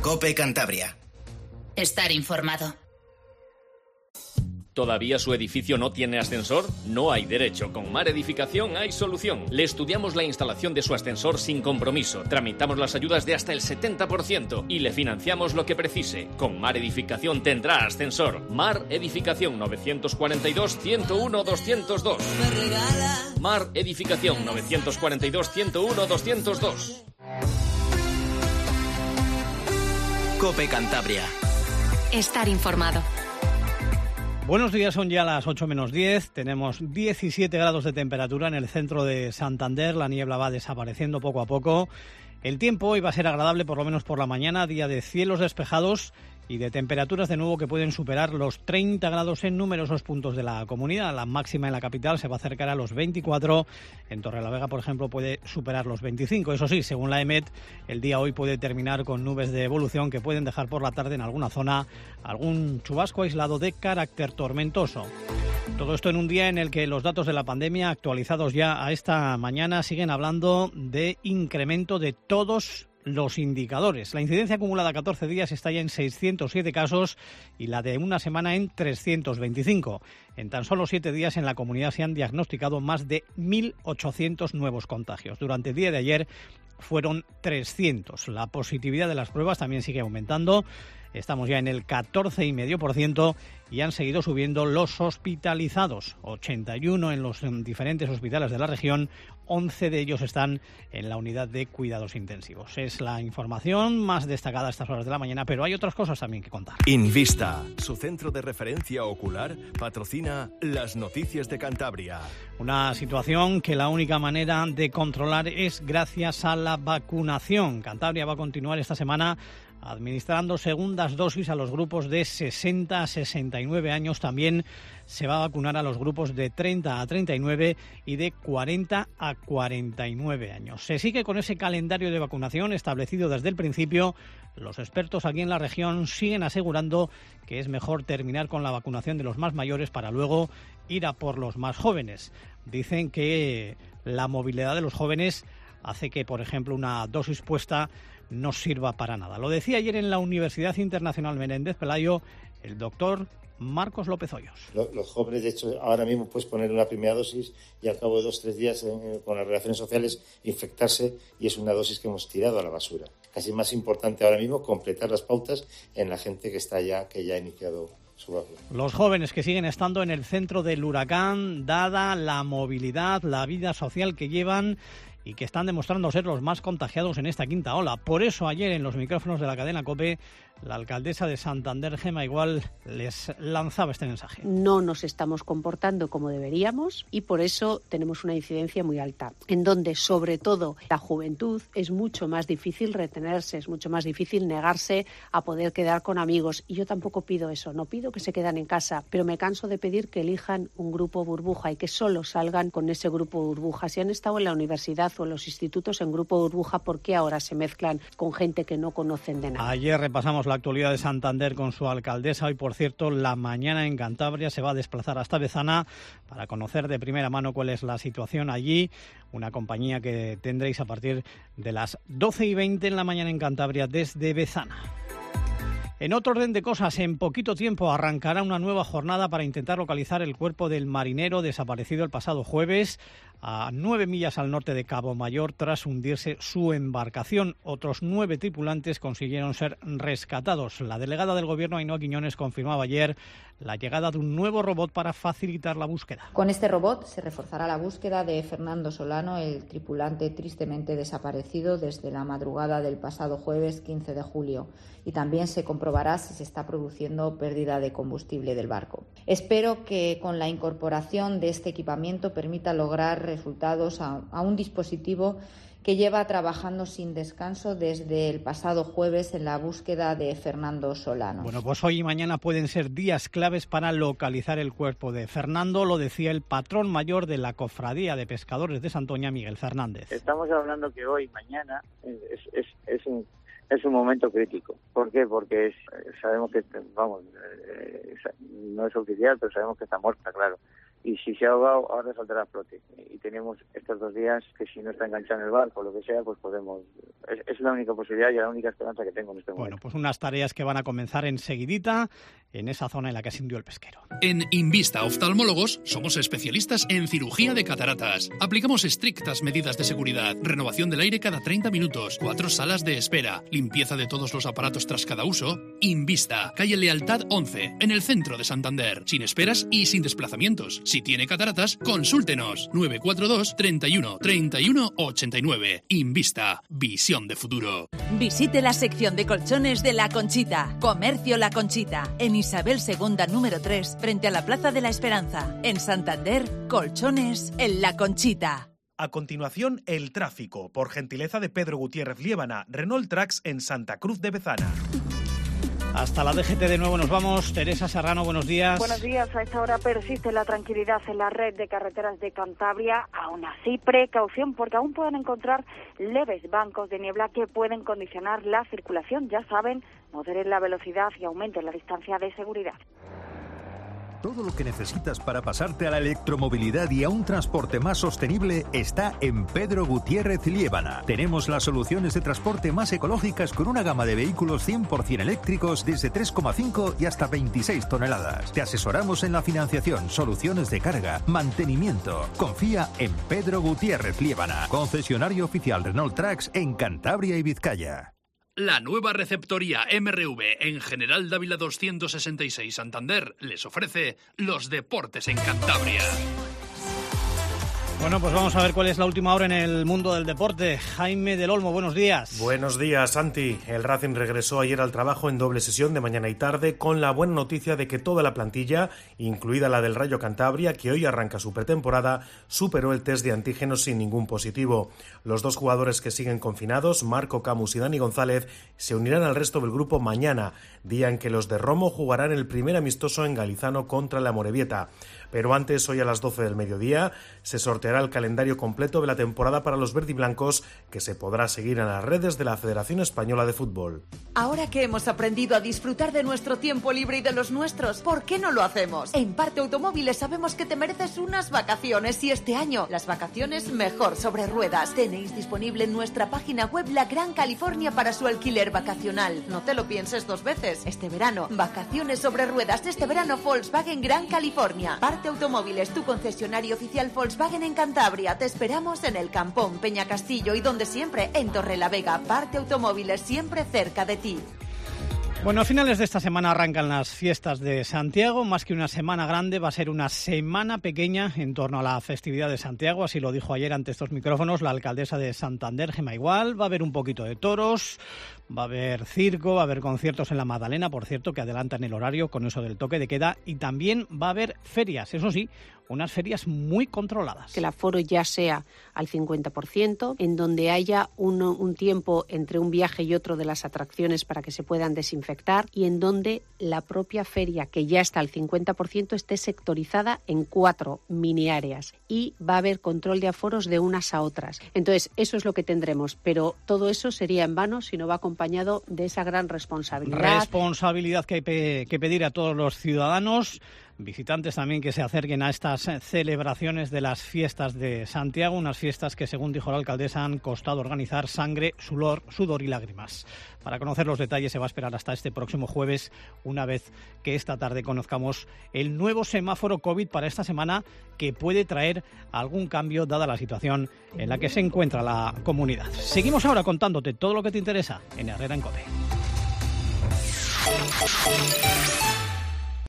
COPE Cantabria. Estar informado. ¿Todavía su edificio no tiene ascensor? No hay derecho. Con Mar Edificación hay solución. Le estudiamos la instalación de su ascensor sin compromiso. Tramitamos las ayudas de hasta el 70% y le financiamos lo que precise. Con Mar Edificación tendrá ascensor. Mar Edificación 942-101-202. Mar Edificación 942-101-202. COPE Cantabria. Estar informado. Buenos días, son ya las 8 menos 10, tenemos 17 grados de temperatura en el centro de Santander, la niebla va desapareciendo poco a poco. El tiempo hoy va a ser agradable, por lo menos por la mañana, día de cielos despejados y de temperaturas de nuevo que pueden superar los 30 grados en numerosos puntos de la comunidad. La máxima en la capital se va a acercar a los 24, en Torrelavega, por ejemplo, puede superar los 25. Eso sí, según la EMET, el día hoy puede terminar con nubes de evolución que pueden dejar por la tarde en alguna zona algún chubasco aislado de carácter tormentoso. Todo esto en un día en el que los datos de la pandemia, actualizados ya a esta mañana, siguen hablando de incremento de todos los indicadores. La incidencia acumulada a 14 días está ya en 607 casos y la de una semana en 325. En tan solo 7 días en la comunidad se han diagnosticado más de 1.800 nuevos contagios. Durante el día de ayer fueron 300. La positividad de las pruebas también sigue aumentando. Estamos ya en el 14,5% y han seguido subiendo los hospitalizados. 81 en los diferentes hospitales de la región, 11 de ellos están en la unidad de cuidados intensivos. Es la información más destacada a estas horas de la mañana, pero hay otras cosas también que contar. Invista, su centro de referencia ocular, patrocina las noticias de Cantabria. Una situación que la única manera de controlar es gracias a la vacunación. Cantabria va a continuar esta semana administrando segundas dosis a los grupos de 60 a 69 años. También se va a vacunar a los grupos de 30 a 39 y de 40 a 49 años. Se sigue con ese calendario de vacunación establecido desde el principio. Los expertos aquí en la región siguen asegurando que es mejor terminar con la vacunación de los más mayores para luego ir a por los más jóvenes. Dicen que la movilidad de los jóvenes hace que, por ejemplo, una dosis puesta no sirva para nada. Lo decía ayer en la Universidad Internacional Menéndez Pelayo el doctor Marcos López Hoyos. Los jóvenes, de hecho, ahora mismo puedes poner una primera dosis y al cabo de 2 o 3 días con las relaciones sociales infectarse, y es una dosis que hemos tirado a la basura. Casi más importante ahora mismo completar las pautas en la gente que ya ha iniciado su vacuna. Los jóvenes que siguen estando en el centro del huracán, dada la movilidad, la vida social que llevan y que están demostrando ser los más contagiados en esta quinta ola. Por eso ayer en los micrófonos de la cadena COPE, la alcaldesa de Santander, Gemma Igual, les lanzaba este mensaje. No nos estamos comportando como deberíamos y por eso tenemos una incidencia muy alta, en donde sobre todo la juventud es mucho más difícil retenerse, es mucho más difícil negarse a poder quedar con amigos. Y yo tampoco pido eso, no pido que se quedan en casa, pero me canso de pedir que elijan un grupo burbuja y que solo salgan con ese grupo burbuja. Si han estado en la universidad o en los institutos en grupo burbuja, ¿por qué ahora se mezclan con gente que no conocen de nada? Ayer repasamos la actualidad de Santander con su alcaldesa. Hoy, por cierto, la mañana en Cantabria se va a desplazar hasta Bezana para conocer de primera mano cuál es la situación allí. Una compañía que tendréis a partir de las 12:20 en la mañana en Cantabria desde Bezana. En otro orden de cosas, en poquito tiempo arrancará una nueva jornada para intentar localizar el cuerpo del marinero desaparecido el pasado jueves a 9 millas al norte de Cabo Mayor tras hundirse su embarcación. Otros 9 tripulantes consiguieron ser rescatados. La delegada del Gobierno, Ainhoa Quiñones, confirmaba ayer la llegada de un nuevo robot para facilitar la búsqueda. Con este robot se reforzará la búsqueda de Fernando Solano, el tripulante tristemente desaparecido desde la madrugada del pasado jueves 15 de julio, y también se comprobará si se está produciendo pérdida de combustible del barco. Espero que con la incorporación de este equipamiento permita lograr resultados a un dispositivo que lleva trabajando sin descanso desde el pasado jueves en la búsqueda de Fernando Solano. Bueno, pues hoy y mañana pueden ser días claves para localizar el cuerpo de Fernando, lo decía el patrón mayor de la Cofradía de Pescadores de Santoña, Miguel Fernández. Estamos hablando que hoy y mañana es un momento crítico. ¿Por qué? Porque sabemos que, no es oficial, pero sabemos que está muerta, claro. y si se ha ahogado, ahora saltará a flote. Y tenemos estos 2 días que si no está enganchado en el barco o lo que sea, pues podemos... Es la única posibilidad y la única esperanza que tengo en este momento. Bueno, pues unas tareas que van a comenzar enseguidita en esa zona en la que se hundió el pesquero. En Invista Oftalmólogos somos especialistas en cirugía de cataratas. Aplicamos estrictas medidas de seguridad, renovación del aire cada 30 minutos, 4 salas de espera, limpieza de todos los aparatos tras cada uso. Invista, calle Lealtad 11, en el centro de Santander, sin esperas y sin desplazamientos. Si tiene cataratas, consúltenos. 942 31 31 89. Invista, visión de futuro. Visite la sección de colchones de La Conchita. Comercio La Conchita, en Isabel II número 3, frente a la Plaza de la Esperanza. En Santander, colchones en La Conchita. A continuación, el tráfico, por gentileza de Pedro Gutiérrez Liébana, Renault Trax en Santa Cruz de Bezana. Hasta la DGT de nuevo nos vamos. Teresa Serrano, buenos días. Buenos días. A esta hora persiste la tranquilidad en la red de carreteras de Cantabria. Aún así, precaución porque aún pueden encontrar leves bancos de niebla que pueden condicionar la circulación. Ya saben, moderen la velocidad y aumenten la distancia de seguridad. Todo lo que necesitas para pasarte a la electromovilidad y a un transporte más sostenible está en Pedro Gutiérrez Liébana. Tenemos las soluciones de transporte más ecológicas con una gama de vehículos 100% eléctricos desde 3,5 y hasta 26 toneladas. Te asesoramos en la financiación, soluciones de carga, mantenimiento. Confía en Pedro Gutiérrez Liébana, concesionario oficial Renault Trax en Cantabria y Vizcaya. La nueva receptoría MRV en General Dávila 266 Santander les ofrece los deportes en Cantabria. Bueno, pues vamos a ver cuál es la última hora en el mundo del deporte. Jaime del Olmo, buenos días. Buenos días, Santi. El Racing regresó ayer al trabajo en doble sesión de mañana y tarde con la buena noticia de que toda la plantilla, incluida la del Rayo Cantabria, que hoy arranca su pretemporada, superó el test de antígenos sin ningún positivo. Los 2 jugadores que siguen confinados, Marco Camus y Dani González, se unirán al resto del grupo mañana, día en que los de Romo jugarán el primer amistoso en Galizano contra la Amorebieta. Pero antes, hoy a las 12 del mediodía, se sorteará el calendario completo de la temporada para los verdiblancos, que se podrá seguir en las redes de la Federación Española de Fútbol. Ahora que hemos aprendido a disfrutar de nuestro tiempo libre y de los nuestros, ¿por qué no lo hacemos? En Parte Automóviles sabemos que te mereces unas vacaciones y este año las vacaciones mejor sobre ruedas. Tenéis disponible en nuestra página web la Gran California para su alquiler vacacional. No te lo pienses 2 veces. Este verano, vacaciones sobre ruedas. Este verano, Volkswagen Gran California. Parte Automóviles, tu concesionario oficial Volkswagen en Cantabria. Te esperamos en el Campón, Peñacastillo y donde siempre, en Torrelavega. Parte Automóviles, siempre cerca de ti. Bueno, a finales de esta semana arrancan las fiestas de Santiago. Más que una semana grande, va a ser una semana pequeña en torno a la festividad de Santiago. Así lo dijo ayer ante estos micrófonos la alcaldesa de Santander, Gemma Igual. Va a haber un poquito de toros, va a haber circo, va a haber conciertos en la Magdalena, por cierto, que adelantan el horario con eso del toque de queda. Y también va a haber ferias, eso sí, unas ferias muy controladas. Que el aforo ya sea al 50%, en donde haya un tiempo entre un viaje y otro de las atracciones para que se puedan desinfectar y en donde la propia feria, que ya está al 50%, esté sectorizada en 4 mini áreas y va a haber control de aforos de unas a otras. Entonces, eso es lo que tendremos, pero todo eso sería en vano si no va acompañado de esa gran responsabilidad. Responsabilidad que hay que pedir a todos los ciudadanos, visitantes también, que se acerquen a estas celebraciones de las fiestas de Santiago, unas fiestas que, según dijo la alcaldesa, han costado organizar sangre, sudor y lágrimas. Para conocer los detalles se va a esperar hasta este próximo jueves, una vez que esta tarde conozcamos el nuevo semáforo COVID para esta semana, que puede traer algún cambio dada la situación en la que se encuentra la comunidad. Seguimos ahora contándote todo lo que te interesa en Herrera en COPE.